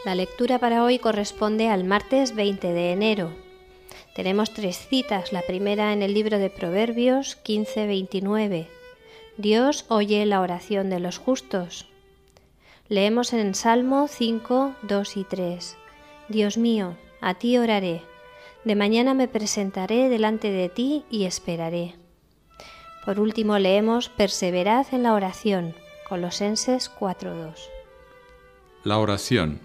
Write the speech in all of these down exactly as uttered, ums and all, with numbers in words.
La lectura para hoy corresponde al martes veinte de enero. Tenemos tres citas, la primera en el libro de Proverbios quince veintinueve. Dios oye la oración de los justos. Leemos en Salmo cinco, dos y tres. Dios mío, a ti oraré. De mañana me presentaré delante de ti y esperaré. Por último leemos Perseverad en la oración, Colosenses cuatro dos. La oración.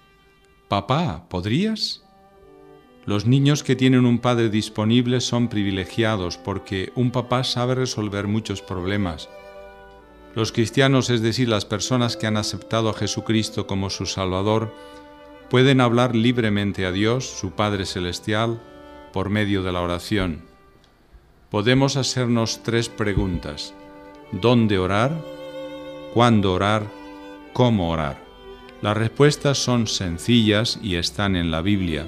Papá, ¿podrías? Los niños que tienen un padre disponible son privilegiados porque un papá sabe resolver muchos problemas. Los cristianos, es decir, las personas que han aceptado a Jesucristo como su Salvador, pueden hablar libremente a Dios, su Padre Celestial, por medio de la oración. Podemos hacernos tres preguntas: ¿dónde orar? ¿Cuándo orar? ¿Cómo orar? Las respuestas son sencillas y están en la Biblia.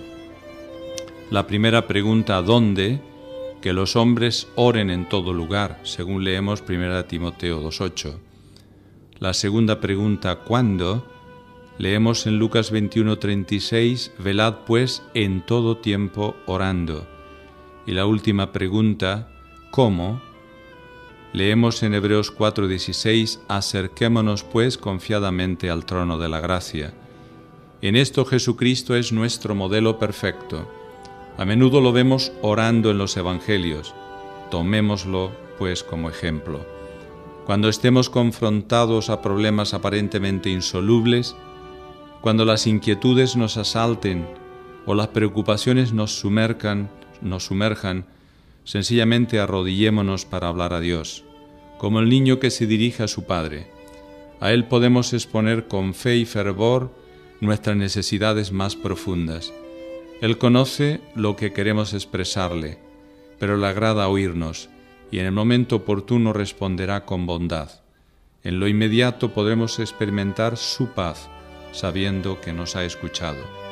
La primera pregunta, ¿dónde? Que los hombres oren en todo lugar, según leemos primera Timoteo dos ocho. La segunda pregunta, ¿cuándo? Leemos en Lucas veintiuno treinta y seis, velad pues en todo tiempo orando. Y la última pregunta, ¿cómo? Leemos en Hebreos cuatro dieciséis, acerquémonos pues confiadamente al trono de la gracia. En esto Jesucristo es nuestro modelo perfecto. A menudo lo vemos orando en los evangelios. Tomémoslo pues como ejemplo. Cuando estemos confrontados a problemas aparentemente insolubles, cuando las inquietudes nos asalten o las preocupaciones nos sumerjan, nos sumerjan, sencillamente arrodillémonos para hablar a Dios, como el niño que se dirige a su Padre. A Él podemos exponer con fe y fervor nuestras necesidades más profundas. Él conoce lo que queremos expresarle, pero le agrada oírnos y en el momento oportuno responderá con bondad. En lo inmediato podremos experimentar su paz, sabiendo que nos ha escuchado.